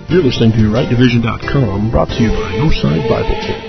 You're listening to RightDivision.com, brought to you by Northside Bible Church.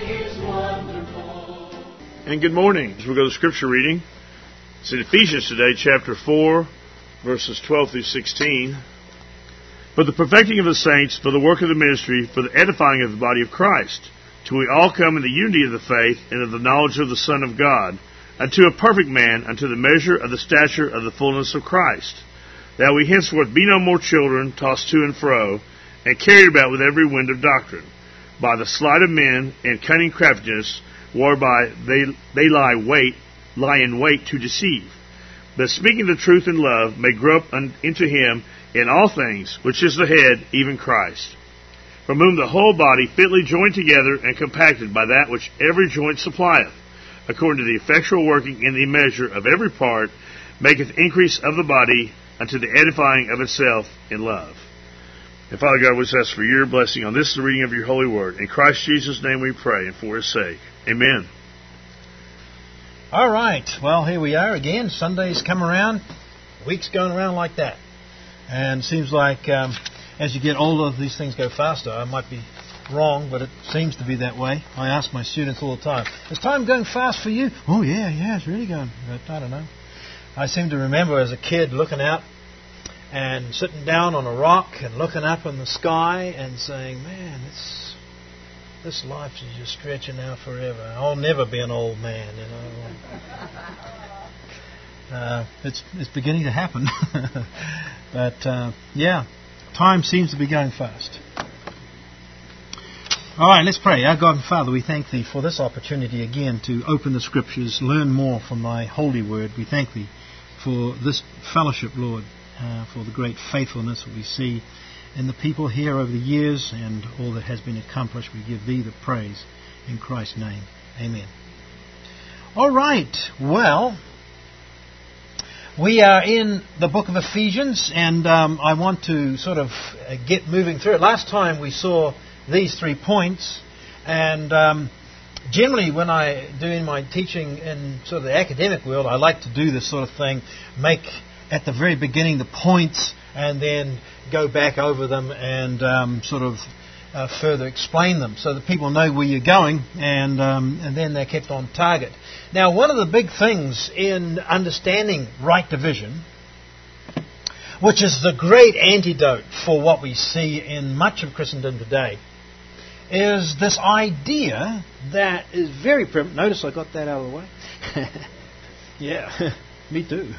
And good morning. As we go to Scripture reading, it's in Ephesians today, chapter 4, verses 12 through 16. For the perfecting of the saints, for the work of the ministry, for the edifying of the body of Christ, till we all come in the unity of the faith and of the knowledge of the Son of God, unto a perfect man, unto the measure of the stature of the fullness of Christ, that we henceforth be no more children, tossed to and fro, and carried about with every wind of doctrine, by the sleight of men and cunning craftiness, whereby they lie in wait to deceive. But speaking the truth in love, may grow up into him in all things, which is the head, even Christ, from whom the whole body fitly joined together and compacted by that which every joint supplieth, according to the effectual working in the measure of every part, maketh increase of the body unto the edifying of itself in love. And Father God, we ask for your blessing on this, the reading of your holy word. In Christ Jesus' name we pray, and for his sake. Amen. All right. Well, here we are again. Sunday's come around. Week's going around like that. And it seems like as you get older, these things go faster. I might be wrong, but it seems to be that way. I ask my students all the time, is time going fast for you? Oh, yeah, it's really going. But I don't know. I seem to remember as a kid looking out and sitting down on a rock and looking up in the sky and saying, man, this life is just stretching out forever. I'll never be an old man, you know. It's beginning to happen. But, time seems to be going fast. All right, let's pray. Our God and Father, we thank Thee for this opportunity again to open the Scriptures, learn more from Thy holy word. We thank Thee for this fellowship, Lord, for the great faithfulness that we see in the people here over the years and all that has been accomplished. We give Thee the praise in Christ's name. Amen. All right, well, we are in the book of Ephesians, and I want to sort of get moving through it. Last time we saw these 3 points, and generally when I do in my teaching in sort of the academic world, I like to do this sort of thing, make at the very beginning the points and then go back over them and further explain them so that people know where you're going, and then they're kept on target. Now, one of the big things in understanding right division, which is the great antidote for what we see in much of Christendom today, is this idea that is very prevalent. Notice I got that out of the way. Yeah, me too.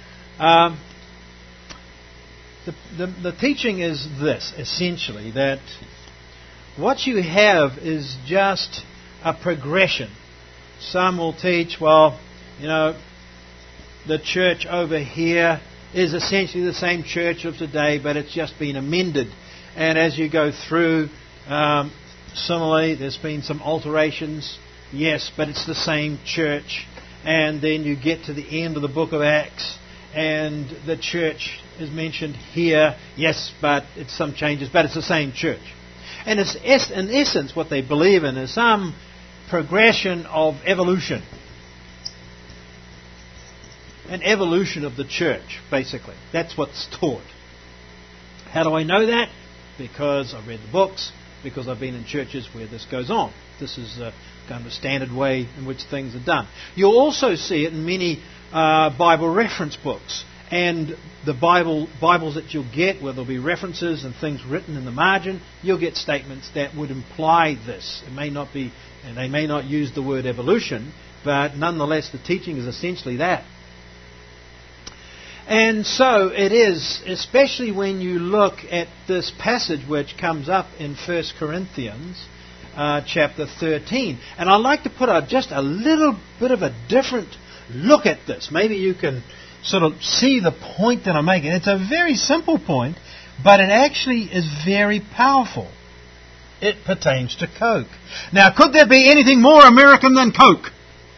The teaching is this, essentially, that what you have is just a progression. Some will teach, well, you know, the church over here is essentially the same church of today, but it's just been amended. And as you go through, similarly, there's been some alterations, yes, but it's the same church. And then you get to the end of the book of Acts, and the church is mentioned here, yes, but it's some changes, but it's the same church. And it's, in essence, what they believe in is some progression of evolution. An evolution of the church, basically. That's what's taught. How do I know that? Because I've read the books, because I've been in churches where this goes on. This is kind of a standard way in which things are done. You'll also see it in many Bible reference books. And the Bibles that you'll get, where there'll be references and things written in the margin, you'll get statements that would imply this. It may not be, and they may not use the word evolution, but nonetheless the teaching is essentially that. And so it is, especially when you look at this passage which comes up in 1 Corinthians chapter 13. And I'd like to put just a little bit of a different look at this. Maybe you can sort of see the point that I'm making. It's a very simple point, but it actually is very powerful. It pertains to Coke. Now, could there be anything more American than Coke?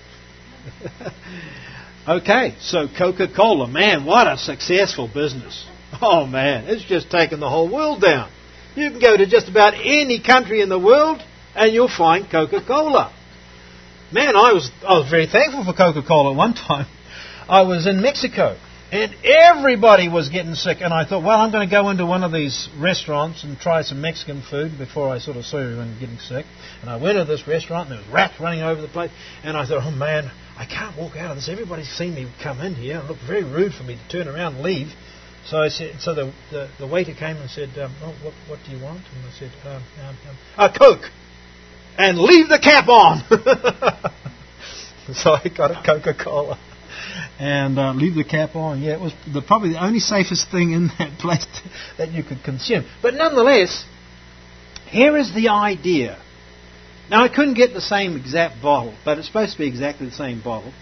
Okay, so Coca-Cola, man, what a successful business. Oh man, it's just taken the whole world down. You can go to just about any country in the world and you'll find Coca-Cola. Man, I was very thankful for Coca-Cola at one time. I was in Mexico And everybody was getting sick. And I thought, well, I'm going to go into one of these restaurants and try some Mexican food before I sort of saw everyone getting sick. And I went to this restaurant, and there was rats running over the place. And I thought, oh, man, I can't walk out of this. Everybody's seen me come in here. It looked very rude for me to turn around and leave. So I said, so the waiter came and said, what do you want? And I said, a Coke. And leave the cap on. So I got a Coca-Cola. And leave the cap on. Yeah, it was probably the only safest thing in that place that you could consume. But nonetheless, here is the idea. Now, I couldn't get the same exact bottle, but it's supposed to be exactly the same bottle.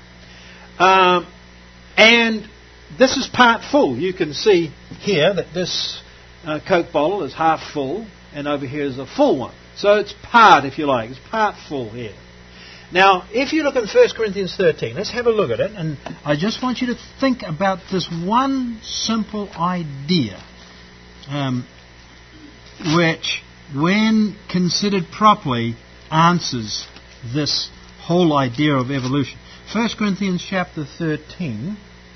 And this is part full. You can see here that this Coke bottle is half full, and over here is a full one. So it's part, if you like. It's part full here. Now, if you look in 1 Corinthians 13, let's have a look at it. And I just want you to think about this one simple idea, which, when considered properly, answers this whole idea of evolution. 1 Corinthians chapter 13.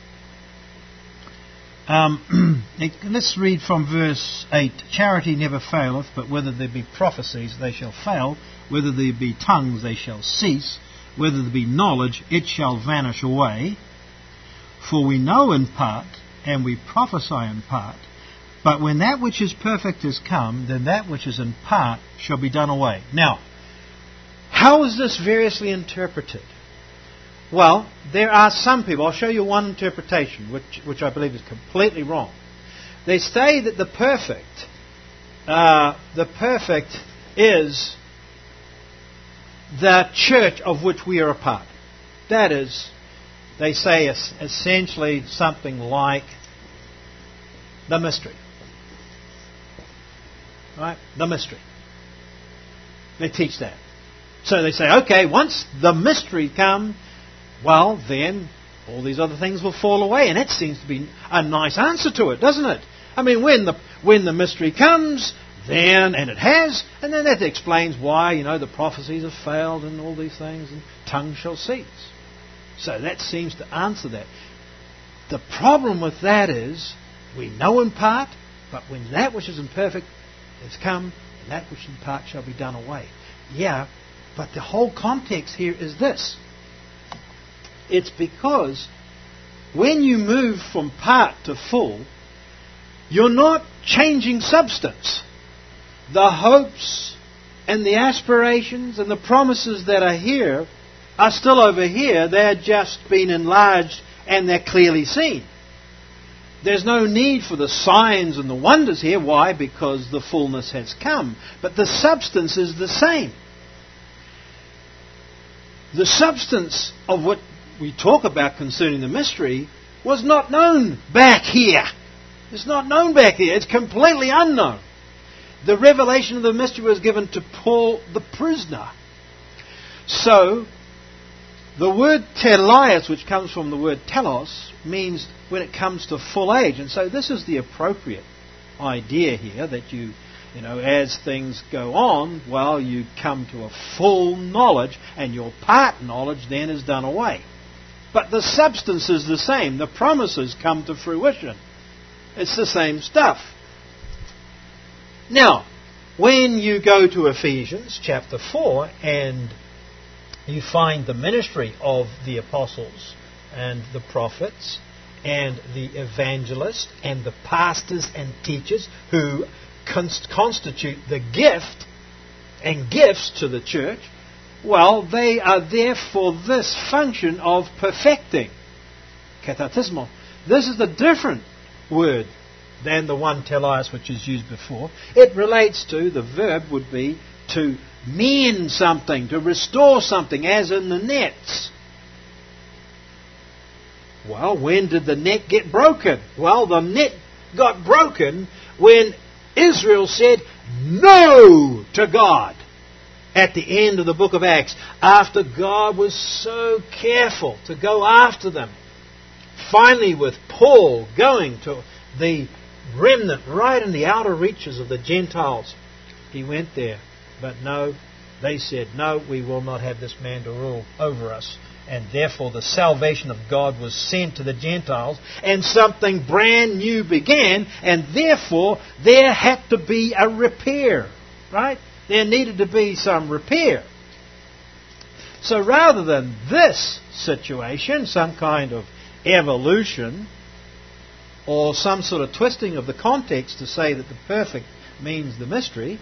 Let's read from verse 8. Charity never faileth, but whether there be prophecies, they shall fail. Whether there be tongues, they shall cease. Whether there be knowledge, it shall vanish away. For we know in part, and we prophesy in part. But when that which is perfect is come, then that which is in part shall be done away. Now, how is this variously interpreted? Well, there are some people, I'll show you one interpretation, which I believe is completely wrong. They say that the perfect is the church of which we are a part. That is, they say essentially something like the mystery. Right? The mystery. They teach that. So they say, okay, once the mystery comes, well, then all these other things will fall away. And that seems to be a nice answer to it, doesn't it? I mean, when the mystery comes, then, and it has, and then that explains why, the prophecies have failed and all these things, and tongues shall cease. So that seems to answer that. The problem with that is, we know in part, but when that which is imperfect has come, and that which in part shall be done away. Yeah, but the whole context here is this. It's because when you move from part to full, you're not changing substance. The hopes and the aspirations and the promises that are here are still over here. They're just been enlarged and they're clearly seen. There's no need for the signs and the wonders here. Why? Because the fullness has come. But the substance is the same. The substance of what we talk about concerning the mystery was not known back here. It's not known back here. It's completely unknown. The revelation of the mystery was given to Paul the prisoner. So, the word teleios, which comes from the word telos, means when it comes to full age. And so this is the appropriate idea here, that you as things go on, well, you come to a full knowledge, and your part knowledge then is done away. But the substance is the same. The promises come to fruition. It's the same stuff. Now, when you go to Ephesians chapter 4 and you find the ministry of the apostles and the prophets and the evangelists and the pastors and teachers who constitute the gift and gifts to the church, well, they are there for this function of perfecting. Katatismo. This is a different word than the one teleios which is used before. It relates to, the verb would be to mend something, to restore something, as in the nets. Well, when did the net get broken? Well, the net got broken when Israel said no to God at the end of the book of Acts, after God was so careful to go after them. Finally, with Paul going to the remnant right in the outer reaches of the Gentiles, he went there. But no, they said, no, we will not have this man to rule over us. And therefore the salvation of God was sent to the Gentiles, and something brand new began, and therefore there had to be a repair, right? There needed to be some repair. So rather than this situation, some kind of evolution, or some sort of twisting of the context to say that the perfect means the mystery,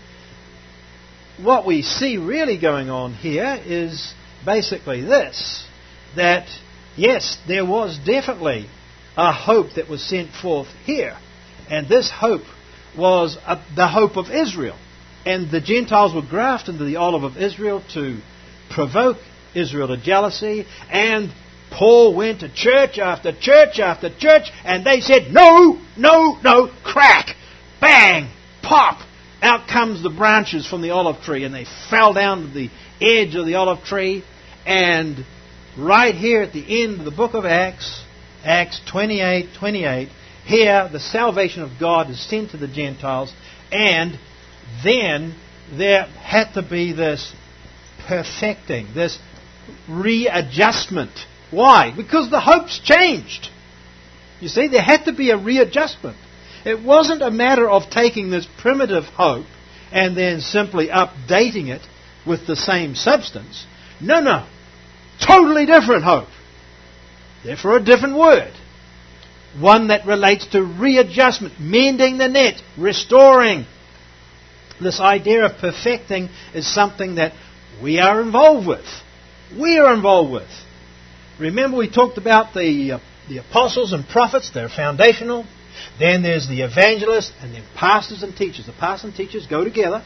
what we see really going on here is basically this, that yes, there was definitely a hope that was sent forth here, and this hope was the hope of Israel, and the Gentiles were grafted into the olive of Israel to provoke Israel to jealousy, and Paul went to church after church after church, and they said, no, no, no, crack, bang, pop, out comes the branches from the olive tree, and they fell down to the edge of the olive tree, and right here at the end of the book of Acts, Acts 28:28, here the salvation of God is sent to the Gentiles, and then there had to be this perfecting, this readjustment. Why? Because the hope's changed. You see, there had to be a readjustment. It wasn't a matter of taking this primitive hope and then simply updating it with the same substance. No. Totally different hope. Therefore a different word. One that relates to readjustment, mending the net, restoring. This idea of perfecting is something that we are involved with. We are involved with. Remember we talked about the apostles and prophets. They're foundational. Then there's the evangelists, and then pastors and teachers. The pastors and teachers go together.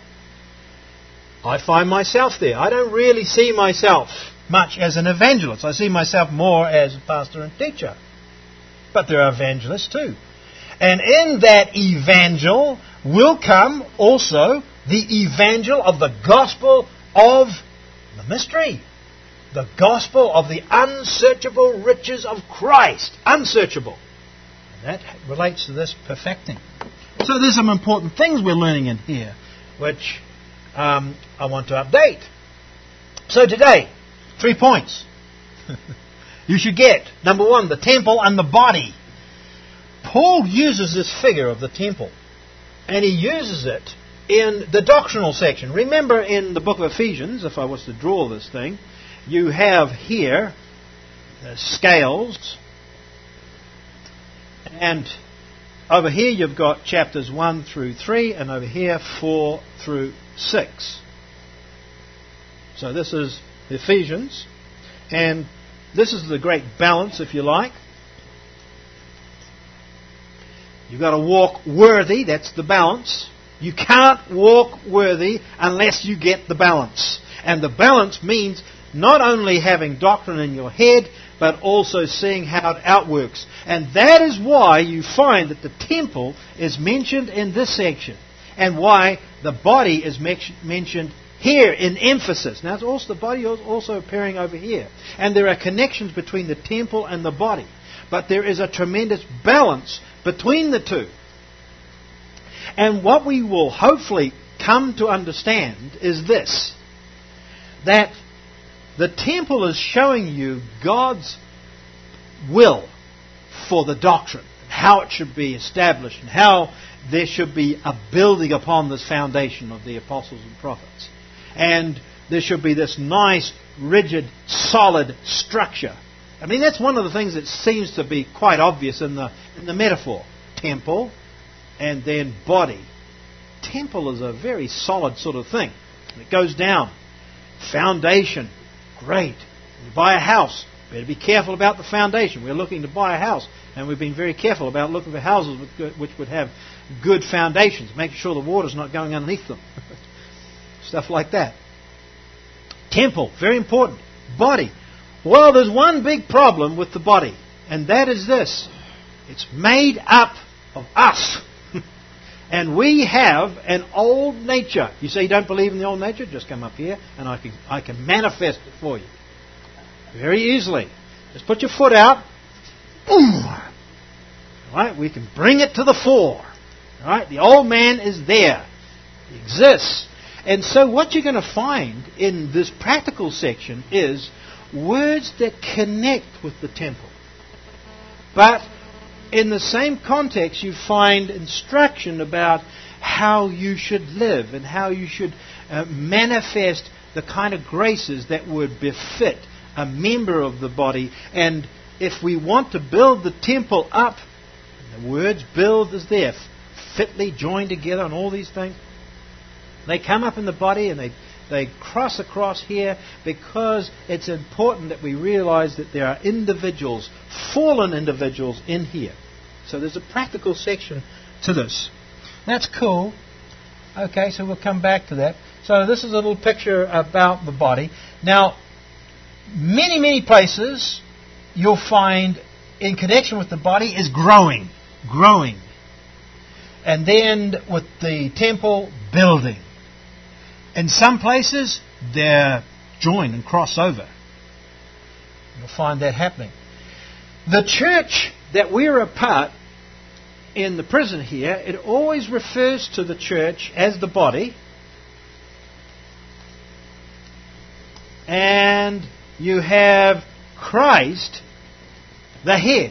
I find myself there. I don't really see myself much as an evangelist. I see myself more as a pastor and teacher. But there are evangelists too. And in that evangel will come also the evangel of the gospel of the mystery. The gospel of the unsearchable riches of Christ. Unsearchable. And that relates to this perfecting. So there's some important things we're learning in here, which I want to update. So today, 3 points you should get. Number one, the temple and the body. Paul uses this figure of the temple, and he uses it in the doctrinal section. Remember in the book of Ephesians, if I was to draw this thing, you have here scales, and over here you've got chapters 1 through 3, and over here 4 through 6. So this is Ephesians, and this is the great balance, if you like. You've got to walk worthy, that's the balance. You can't walk worthy unless you get the balance. And the balance means not only having doctrine in your head, but also seeing how it outworks. And that is why you find that the temple is mentioned in this section, and why the body is mentioned here in emphasis. Now, the body is also appearing over here. And there are connections between the temple and the body. But there is a tremendous balance between the two. And what we will hopefully come to understand is this, that the temple is showing you God's will for the doctrine, how it should be established, and how there should be a building upon this foundation of the apostles and prophets. And there should be this nice, rigid, solid structure. I mean, that's one of the things that seems to be quite obvious in the metaphor. Temple and then body. Temple is a very solid sort of thing. It goes down. Foundation. Great. You buy a house. Better be careful about the foundation. We're looking to buy a house, and we've been very careful about looking for houses which would have good foundations, making sure the water's not going underneath them. Stuff like that. Temple, very important. Body. Well, there's one big problem with the body, and that is this. It's made up of us. And we have an old nature. You say you don't believe in the old nature? Just come up here and I can manifest it for you. Very easily. Just put your foot out. Boom! Right? We can bring it to the fore. Right? The old man is there. He exists. And so what you're going to find in this practical section is words that connect with the temple. But in the same context, you find instruction about how you should live and how you should manifest the kind of graces that would befit a member of the body. And if we want to build the temple up, the words build is there, fitly joined together and all these things. They come up in the body and they cross across here because it's important that we realize that there are individuals, fallen individuals in here. So there's a practical section to this. That's cool. Okay, so we'll come back to that. So this is a little picture about the body. Now, many places you'll find in connection with the body is growing. And then with the temple, building. In some places, they're joined and cross over. You'll find that happening. The church that we're a part in the prison here, it always refers to the church as the body. And you have Christ, the head.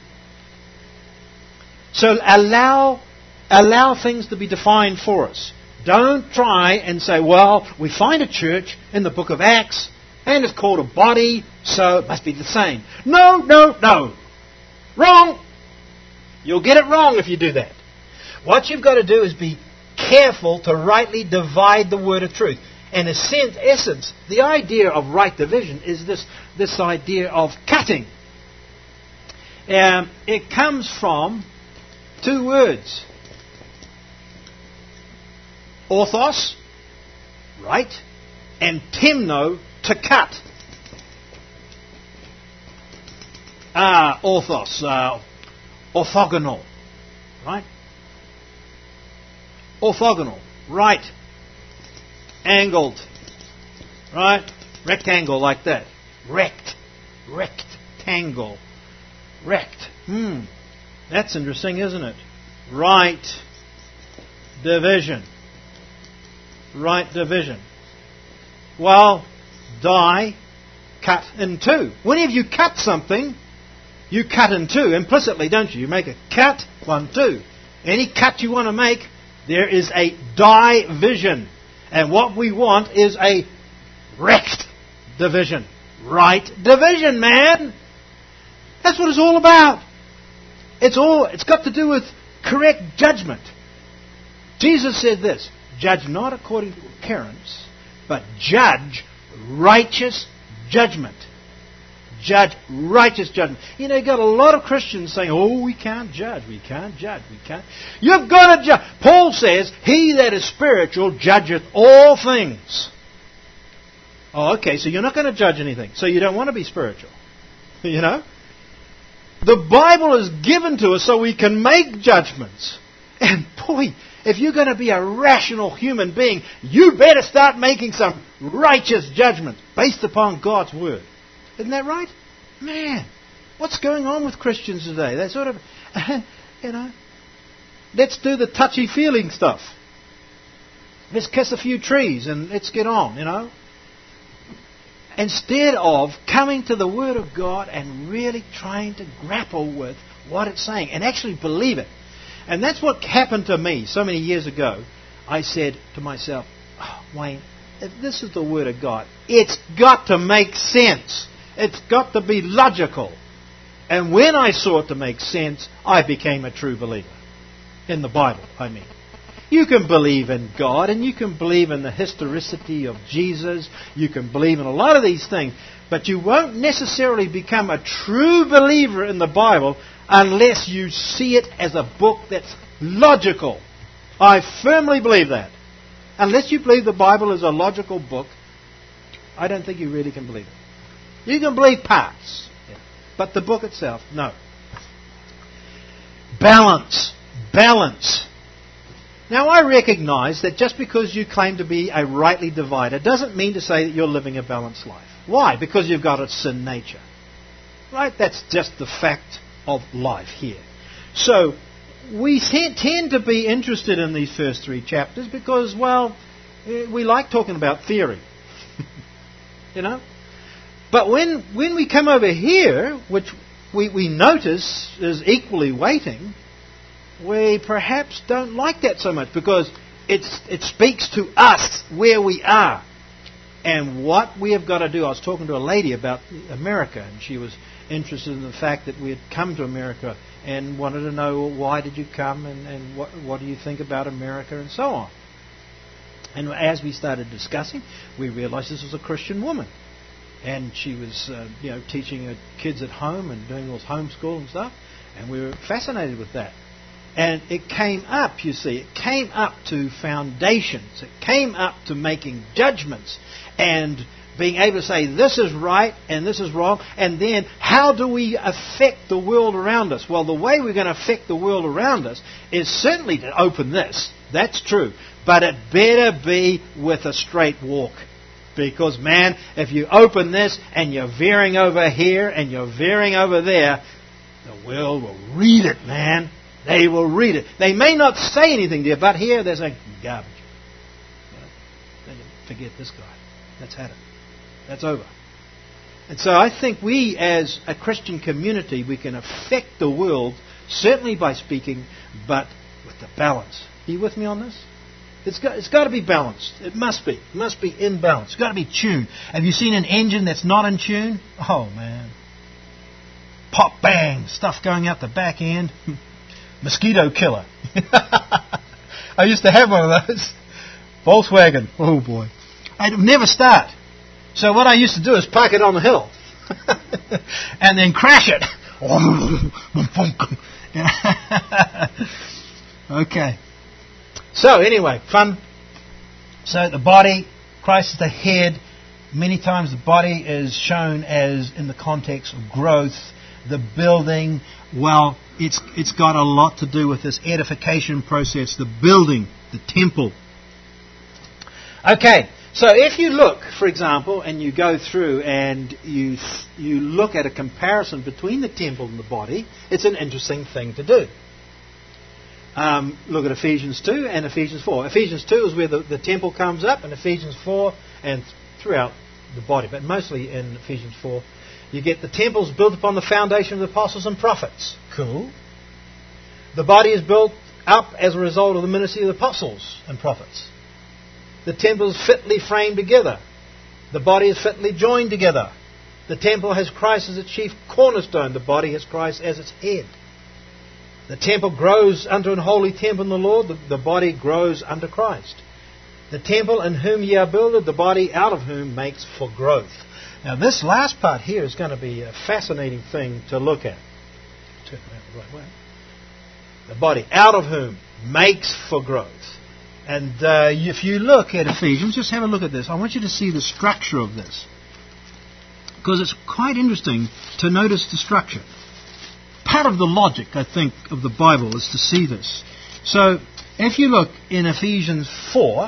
So allow things to be defined for us. Don't try and say, well, we find a church in the book of Acts, and it's called a body, so it must be the same. No. Wrong. You'll get it wrong if you do that. What you've got to do is be careful to rightly divide the word of truth. And in essence, the idea of right division is this idea of cutting. It comes from two words. Orthos, right, and temno, to cut. Orthos, orthogonal, right? Orthogonal, right, angled, right, rectangle like that. Rectangle, rect. That's interesting, isn't it? Right division. Right division. Well, die, cut in two. Whenever you cut something, you cut in two implicitly, don't you? You make a cut, 1, 2. Any cut you want to make, there is a division. And what we want is a rect division. Right division, man. That's what it's all about. It's got to do with correct judgment. Jesus said this, judge not according to appearance, but judge righteous judgment. Judge righteous judgment. You know, you've got a lot of Christians saying, we can't judge. You've got to judge. Paul says, he that is spiritual judgeth all things. Oh, okay, so you're not going to judge anything. So you don't want to be spiritual. You know? The Bible is given to us so we can make judgments. And boy, if you're going to be a rational human being, you better start making some righteous judgment based upon God's Word. Isn't that right? Man, what's going on with Christians today? They sort of, let's do the touchy-feeling stuff. Let's kiss a few trees and let's get on, Instead of coming to the Word of God and really trying to grapple with what it's saying and actually believe it. And that's what happened to me so many years ago. I said to myself, Wayne, if this is the Word of God, it's got to make sense. It's got to be logical. And when I saw it to make sense, I became a true believer. In the Bible, I mean. You can believe in God, and you can believe in the historicity of Jesus. You can believe in a lot of these things. But you won't necessarily become a true believer in the Bible unless you see it as a book that's logical. I firmly believe that. Unless you believe the Bible is a logical book, I don't think you really can believe it. You can believe parts, but the book itself, no. Balance. Now, I recognize that just because you claim to be a rightly divider doesn't mean to say that you're living a balanced life. Why? Because you've got a sin nature. Right? That's just the fact of life here. So, we tend to be interested in these first 3 chapters because, we like talking about theory. But when we come over here, which we notice is equally weighting, we perhaps don't like that so much because it speaks to us where we are and what we have got to do. I was talking to a lady about America, and she was interested in the fact that we had come to America and wanted to know, well, why did you come and what do you think about America and so on. And as we started discussing, we realized this was a Christian woman. And she was teaching her kids at home and doing all this homeschool and stuff. And we were fascinated with that. And it came up, you see, it came up to foundations. It came up to making judgments and being able to say this is right and this is wrong. And then how do we affect the world around us? Well, the way we're going to affect the world around us is certainly to open this. That's true. But it better be with a straight walk. Because, man, if you open this and you're veering over here and you're veering over there, the world will read it, man. They will read it. They may not say anything to you, but here they're saying, garbage. Forget this guy. That's had it. That's over. And so I think we, as a Christian community, we can affect the world, certainly by speaking, but with the balance. Are you with me on this? It's got to be balanced. It must be. It must be in balance. It's got to be tuned. Have you seen an engine that's not in tune? Oh, man. Pop, bang, stuff going out the back end. Mosquito killer. I used to have one of those. Volkswagen. Oh, boy. I'd never start. So what I used to do is park it on the hill. And then crash it. Okay. So anyway, fun. So the body, Christ is the head. Many times the body is shown as in the context of growth. The building, well, it's got a lot to do with this edification process. The building, the temple. Okay, so if you look, for example, and you go through and you look at a comparison between the temple and the body, it's an interesting thing to do. Look at Ephesians 2 and Ephesians 4. Ephesians 2 is where the temple comes up, and Ephesians 4 and throughout the body, but mostly in Ephesians 4, you get the temples built upon the foundation of the apostles and prophets. Cool. The body is built up as a result of the ministry of the apostles and prophets. The temple is fitly framed together. The body is fitly joined together. The temple has Christ as its chief cornerstone. The body has Christ as its head. The temple grows unto an holy temple in the Lord. The body grows unto Christ. The temple in whom ye are builded, the body out of whom makes for growth. Now this last part here is going to be a fascinating thing to look at. Turn around the right way. The body out of whom makes for growth. And if you look at Ephesians, just have a look at this. I want you to see the structure of this. Because it's quite interesting to notice the structure. Part of the logic, I think, of the Bible is to see this. So, if you look in Ephesians 4,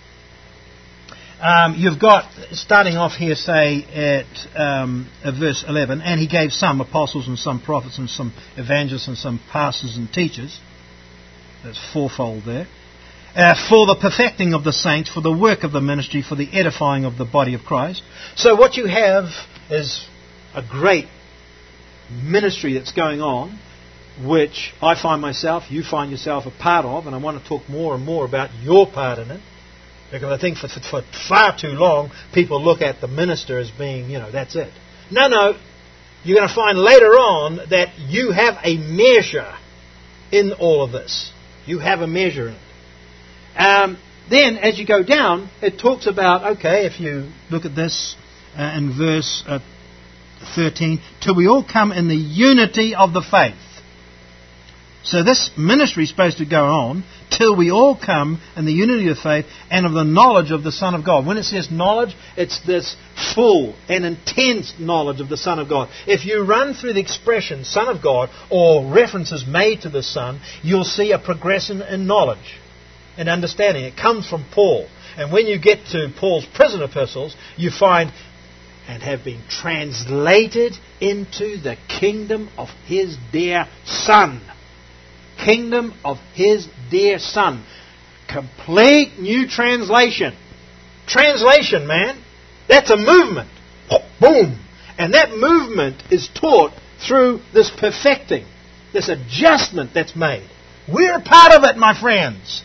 you've got, starting off here, say, at verse 11, and he gave some apostles and some prophets and some evangelists and some pastors and teachers. That's fourfold there. For the perfecting of the saints, for the work of the ministry, for the edifying of the body of Christ. So what you have is a great ministry that's going on, which I find myself, you find yourself a part of, and I want to talk more and more about your part in it, because I think for far too long people look at the minister as being, that's it. No, you're going to find later on that you have a measure in all of this. You have a measure in it. Then, as you go down, it talks about, okay, if you look at this in verse 13, till we all come in the unity of the faith. So this ministry is supposed to go on till we all come in the unity of faith and of the knowledge of the Son of God. When it says knowledge, it's this full and intense knowledge of the Son of God. If you run through the expression Son of God or references made to the Son, you'll see a progression in knowledge and understanding. It comes from Paul. And when you get to Paul's prison epistles, you find, and have been translated into the kingdom of his dear Son. Kingdom of his dear Son. Complete new translation. Translation, man. That's a movement. Boom. And that movement is taught through this perfecting, this adjustment that's made. We're a part of it, my friends.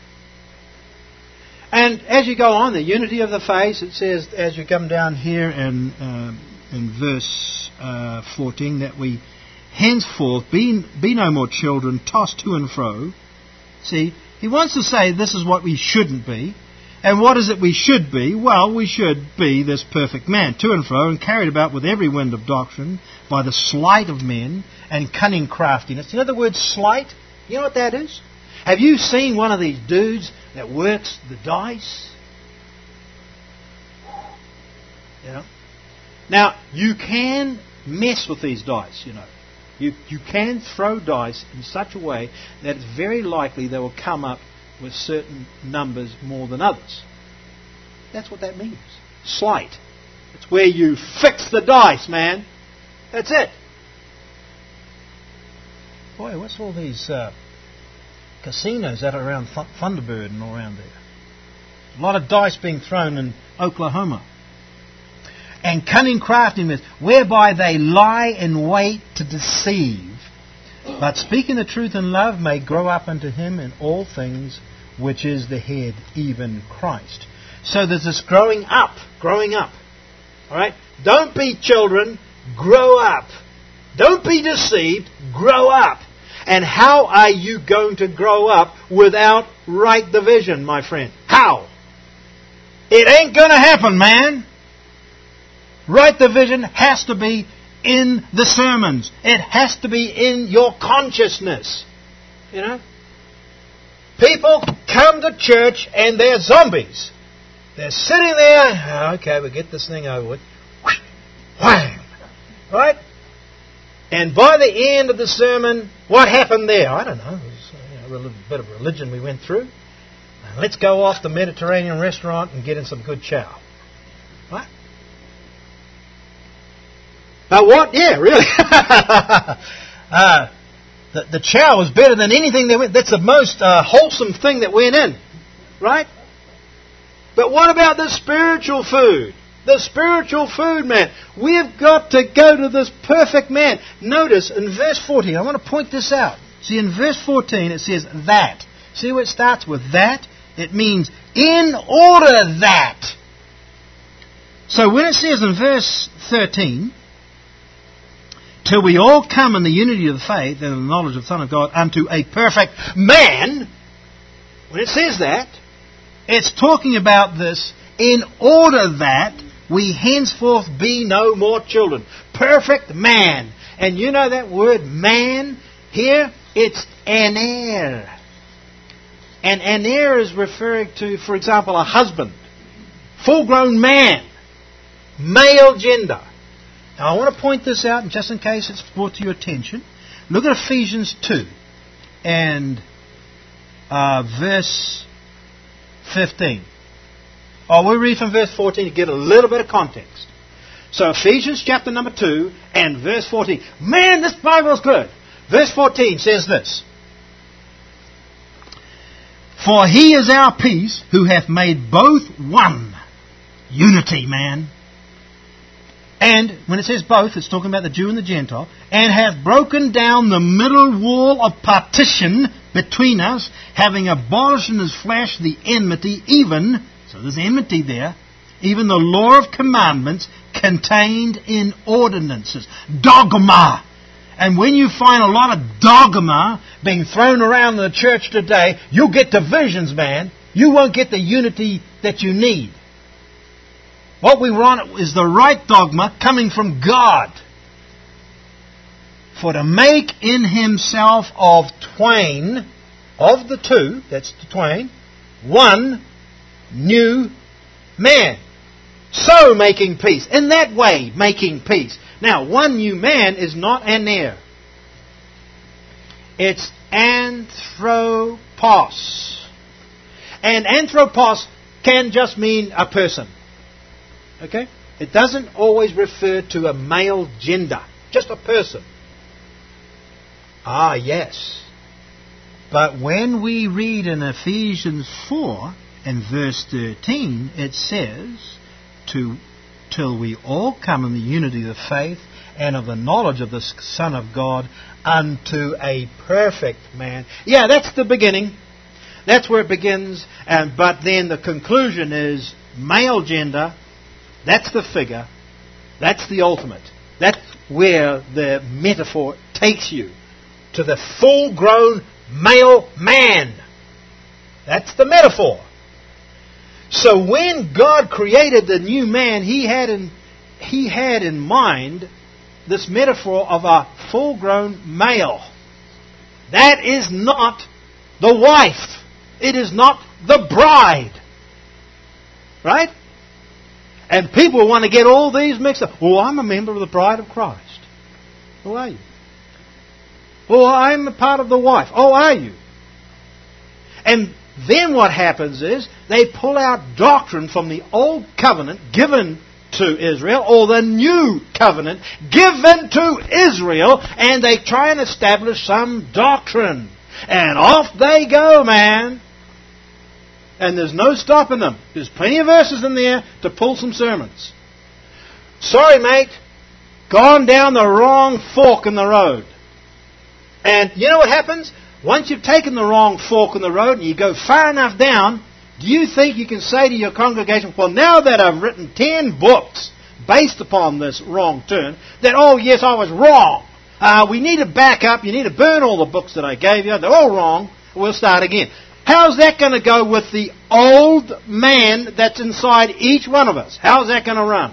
And as you go on, the unity of the faith, it says, as you come down here in verse 14, that we henceforth be no more children, tossed to and fro. See, he wants to say this is what we shouldn't be. And what is it we should be? Well, we should be this perfect man, to and fro, and carried about with every wind of doctrine, by the sleight of men, and cunning craftiness. You know the word sleight? You know what that is? Have you seen one of these dudes that works the dice? You know? Now, you can mess with these dice, you know. You can throw dice in such a way that it's very likely they will come up with certain numbers more than others. That's what that means. Sleight. It's where you fix the dice, man. That's it. Boy, what's all these casinos that are around Thunderbird and all around there? A lot of dice being thrown in Oklahoma. And cunning craftiness, whereby they lie in wait to deceive. But speaking the truth in love may grow up unto him in all things, which is the head, even Christ. So there's this growing up. All right? Don't be children, grow up. Don't be deceived, grow up. And how are you going to grow up without right division, my friend? How? It ain't going to happen, man. Right division has to be in the sermons. It has to be in your consciousness. You know? People come to church and they're zombies. They're sitting there, okay, we'll get this thing over with. Wham! Right? And by the end of the sermon, what happened there? I don't know. It was a little bit of religion we went through. Let's go off the Mediterranean restaurant and get in some good chow. Right? What? Yeah, really. The chow was better than anything that went. That's the most wholesome thing that went in. Right? But what about the spiritual food? The spiritual food, man. We've got to go to this perfect man. Notice in verse 14, I want to point this out. See, in verse 14 it says that. See where it starts with that? It means in order that. So when it says in verse 13, till we all come in the unity of the faith and the knowledge of the Son of God unto a perfect man, when it says that, it's talking about this in order that we henceforth be no more children. Perfect man. And you know that word man here? It's aner. And aner is referring to, for example, a husband. Full-grown man. Male gender. Now I want to point this out, just in case it's brought to your attention. Look at Ephesians 2 and verse 15. We'll read from verse 14 to get a little bit of context. So Ephesians chapter number 2 and verse 14. Man, this Bible is good. Verse 14 says this. For he is our peace, who hath made both one. Unity, man. And when it says both, it's talking about the Jew and the Gentile. And hath broken down the middle wall of partition between us, having abolished in his flesh the enmity, even, so there's enmity there, even the law of commandments contained in ordinances. Dogma. And when you find a lot of dogma being thrown around in the church today, you'll get divisions, man. You won't get the unity that you need. What we want is the right dogma coming from God. For to make in himself of twain, of the two, that's the twain, one new man. So making peace. In that way, making peace. Now, one new man is not aner. It's anthropos. And anthropos can just mean a person. Okay? It doesn't always refer to a male gender. Just a person. Ah, yes. But when we read in Ephesians 4 and verse 13, it says to till we all come in the unity of the faith and of the knowledge of the Son of God unto a perfect man. Yeah, that's the beginning. That's where it begins. But then the conclusion is male gender. That's the figure. That's the ultimate. That's where the metaphor takes you. To the full-grown male man. That's the metaphor. So when God created the new man, He had in mind this metaphor of a full-grown male. That is not the wife. It is not the bride. Right? And people want to get all these mixed up. Oh, I'm a member of the bride of Christ. Who are you? Oh, I'm a part of the wife. Oh, are you? And then what happens is they pull out doctrine from the old covenant given to Israel, or the new covenant given to Israel, and they try and establish some doctrine. And off they go, man. And there's no stopping them. There's plenty of verses in there to pull some sermons. Sorry, mate. Gone down the wrong fork in the road. And you know what happens? Once you've taken the wrong fork in the road and you go far enough down, do you think you can say to your congregation, well, now that I've written 10 books based upon this wrong turn, that, oh, yes, I was wrong. We need to back up. You need to burn all the books that I gave you. They're all wrong. We'll start again. How's that going to go with the old man that's inside each one of us? How's that going to run?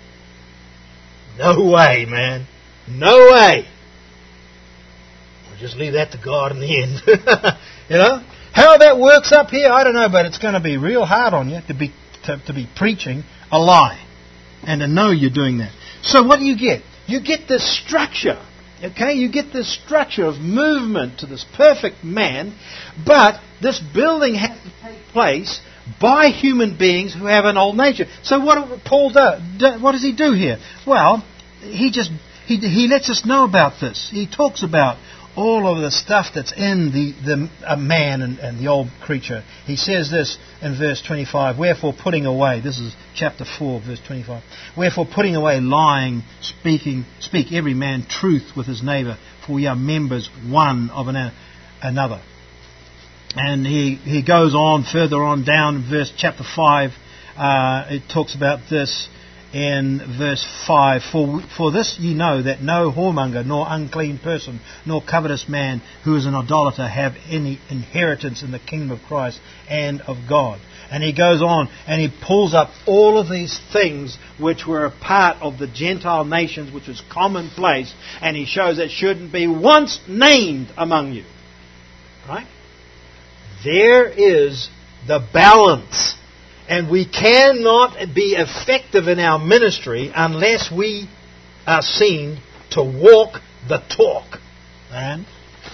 No way, man. No way. We'll just leave that to God in the end. You know? How that works up here, I don't know, but it's going to be real hard on you to be preaching a lie and to know you're doing that. So what do you get? You get this structure. Okay, you get this structure of movement to this perfect man, but this building has to take place by human beings who have an old nature. So what does he do here? Well, he lets us know about this. He talks about all of the stuff that's in a man and the old creature. He says this in verse 25, wherefore putting away, this is chapter 4, verse 25, wherefore putting away lying, speak every man truth with his neighbour, for we are members one of another. And he goes on, further on down in chapter 5, it talks about this in verse 5, for this ye know that no whoremonger, nor unclean person, nor covetous man who is an idolater have any inheritance in the kingdom of Christ and of God. And he goes on and he pulls up all of these things which were a part of the Gentile nations, which was commonplace, and he shows that shouldn't be once named among you. Right? There is the balance. And we cannot be effective in our ministry unless we are seen to walk the talk. And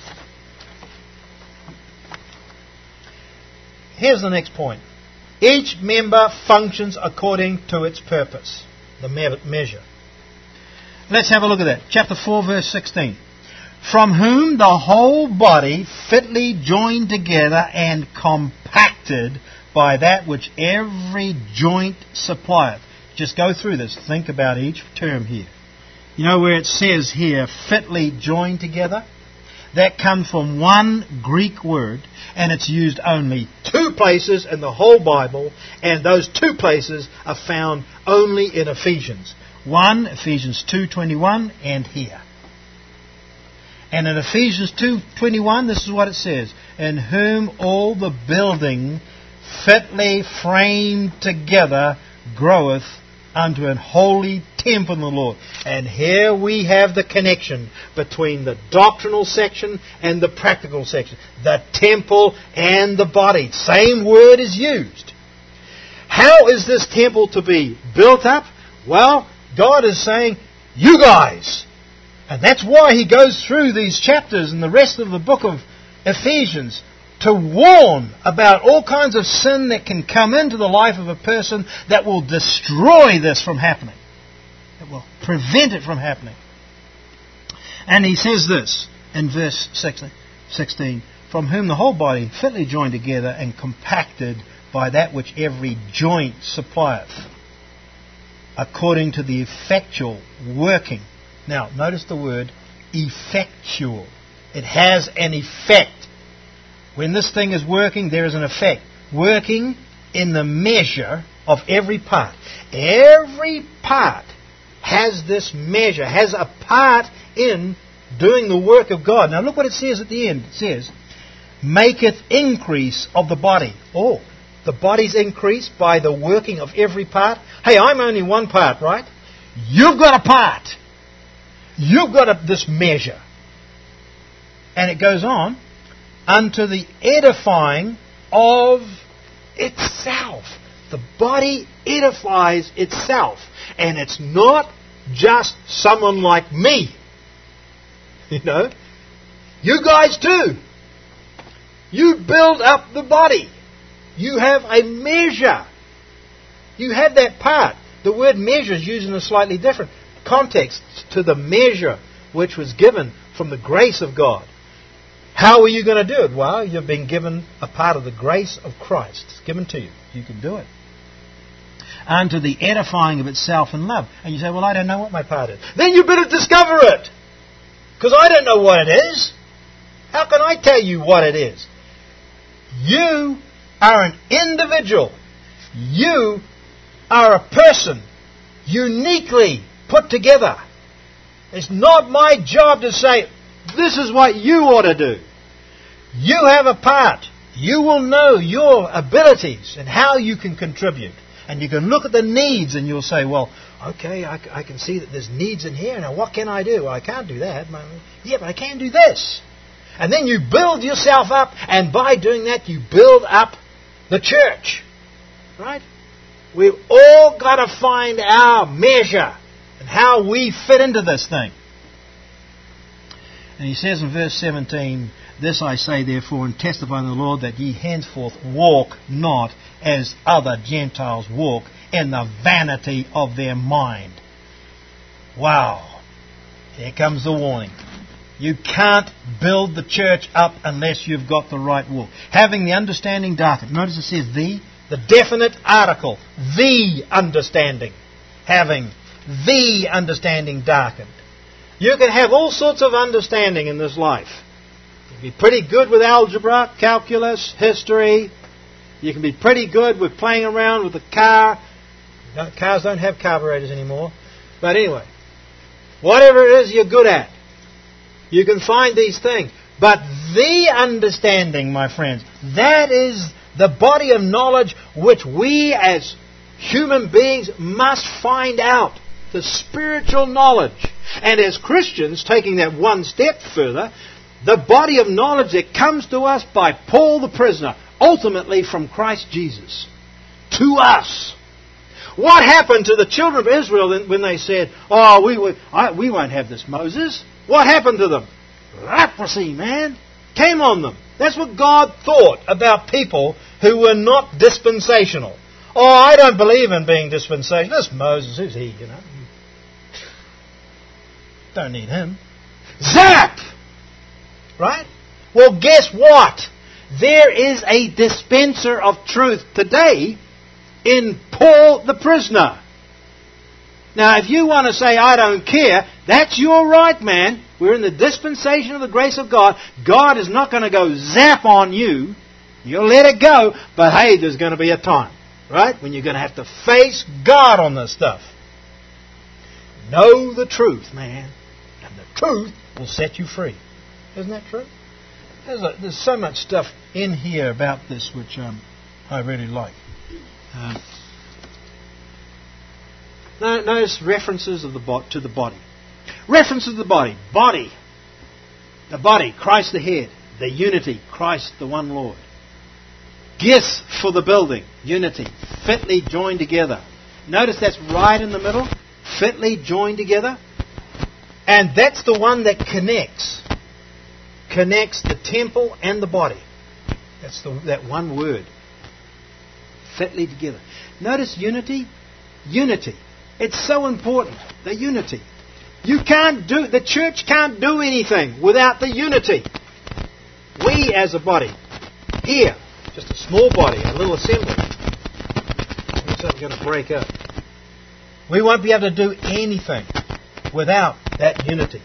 here's the next point. Each member functions according to its purpose, the measure. Let's have a look at that. Chapter 4, verse 16. From whom the whole body fitly joined together and compacted by that which every joint supplieth. Just go through this. Think about each term here. You know where it says here, fitly joined together? That comes from one Greek word, and it's used only 2 places in the whole Bible, and those 2 places are found only in Ephesians. One, Ephesians 2:21, and here. And in Ephesians 2:21, this is what it says, in whom all the building fitly framed together groweth unto an holy temple in the Lord. And here we have the connection between the doctrinal section and the practical section. The temple and the body. Same word is used. How is this temple to be built up? Well, God is saying, you guys. And that's why he goes through these chapters and the rest of the book of Ephesians to warn about all kinds of sin that can come into the life of a person that will destroy this from happening. That will prevent it from happening. And he says this in verse 16, from whom the whole body fitly joined together and compacted by that which every joint supplieth. according to the effectual working. Now, notice the word effectual. It has an effect. When this thing is working, there is an effect. Working in the measure of every part. Every part has this measure, has a part in doing the work of God. Now look what it says at the end. It says, maketh increase of the body. Oh, the body's increased by the working of every part. Hey, I'm only one part, right? You've got a part. You've got this measure. And it goes on, unto the edifying of itself. The body edifies itself. And it's not just someone like me. You know, you guys too. You build up the body. You have a measure. You have that part. The word measure is used in a slightly different context to the measure which was given from the grace of God. How are you going to do it? Well, you've been given a part of the grace of Christ. It's given to you. You can do it. Unto the edifying of itself in love. And you say, well, I don't know what my part is. Then you better discover it. Because I don't know what it is. How can I tell you what it is? You are an individual. You are a person uniquely put together. It's not my job to say, this is what you ought to do. You have a part. You will know your abilities and how you can contribute. And you can look at the needs and you'll say, well, okay, I can see that there's needs in here. Now, what can I do? Well, I can't do that. Yeah, but I can do this. And then you build yourself up, and by doing that, you build up the church. Right? We've all got to find our measure and how we fit into this thing. And he says in verse 17, this I say therefore, and testify in the Lord, that ye henceforth walk not as other Gentiles walk, in the vanity of their mind. Wow. Here comes the warning. You can't build the church up unless you've got the right walk. Having the understanding darkened. Notice it says the definite article. The understanding. Having the understanding darkened. You can have all sorts of understanding in this life. You can be pretty good with algebra, calculus, history. You can be pretty good with playing around with the car. Cars don't have carburetors anymore. But anyway, whatever it is you're good at, you can find these things. But the understanding, my friends, that is the body of knowledge which we as human beings must find out. The spiritual knowledge. And as Christians, taking that one step further, the body of knowledge that comes to us by Paul the prisoner, ultimately from Christ Jesus, to us. What happened to the children of Israel when they said, oh, we won't have this Moses? What happened to them? Leprosy, man. Came on them. That's what God thought about people who were not dispensational. Oh, I don't believe in being dispensational. This Moses, who's he, you know? Don't need him. Zap! Right? Well, guess what? There is a dispenser of truth today in Paul the prisoner. Now, if you want to say, I don't care, that's your right, man. We're in the dispensation of the grace of God. God is not going to go zap on you. You'll let it go. But hey, there's going to be a time, right, when you're going to have to face God on this stuff. Know the truth, man. And the truth will set you free. Isn't that true? There's so much stuff in here about this which I really like. Notice references to the body. References to the body. Body. The body. Christ the head. The unity. Christ the one Lord. Gifts for the building. Unity. Fitly joined together. Notice that's right in the middle. Fitly joined together. And that's the one that connects. Connects the temple and the body. That's that one word. Fitly together. Notice unity. Unity. It's so important. The unity. The church can't do anything without the unity. We as a body. Here. Just a small body. A little assembly. Looks like it's going to break up. We won't be able to do anything without that unity.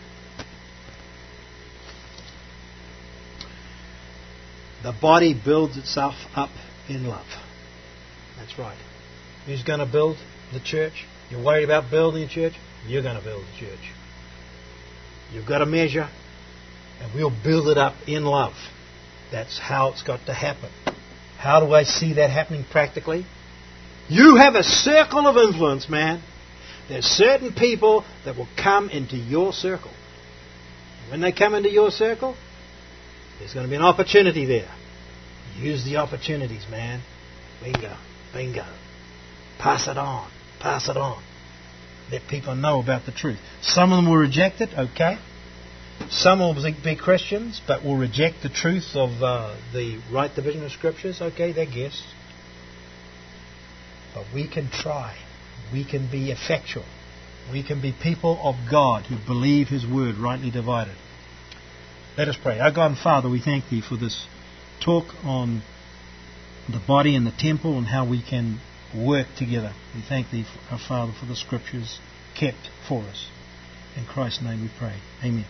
The body builds itself up in love. That's right. Who's going to build the church? You're worried about building a church? You're going to build a church. You've got a measure, and we'll build it up in love. That's how it's got to happen. How do I see that happening practically? You have a circle of influence, man. There's certain people that will come into your circle. When they come into your circle, there's going to be an opportunity there. Use the opportunities, man. Bingo. Bingo. Pass it on. Pass it on. Let people know about the truth. Some of them will reject it, okay. Some will be Christians, but will reject the truth of the right division of Scriptures. Okay, they're guests. But we can try. We can be effectual. We can be people of God who believe His Word rightly divided. Let us pray. Our God and Father, we thank Thee for this talk on the body and the temple and how we can work together. We thank Thee, our Father, for the Scriptures kept for us. In Christ's name we pray. Amen.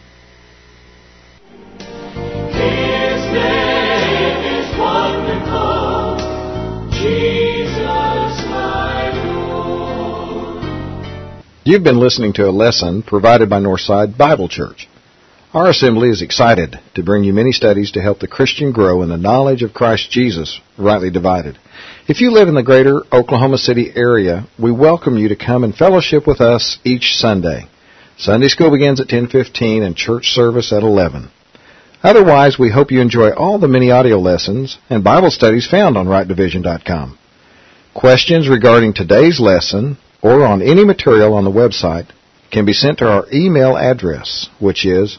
His name is wonderful, Jesus my Lord. You've been listening to a lesson provided by Northside Bible Church. Our assembly is excited to bring you many studies to help the Christian grow in the knowledge of Christ Jesus, rightly divided. If you live in the greater Oklahoma City area, we welcome you to come and fellowship with us each Sunday. Sunday school begins at 10:15 and church service at 11. Otherwise, we hope you enjoy all the many audio lessons and Bible studies found on rightdivision.com. Questions regarding today's lesson or on any material on the website can be sent to our email address, which is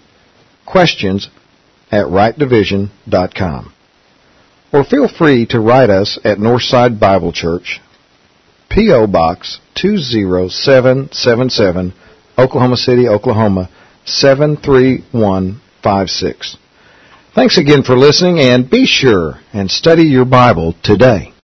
questions@rightdivision.com. Or feel free to write us at Northside Bible Church, P.O. Box 20777, Oklahoma City, Oklahoma 73156. Thanks again for listening, and be sure and study your Bible today.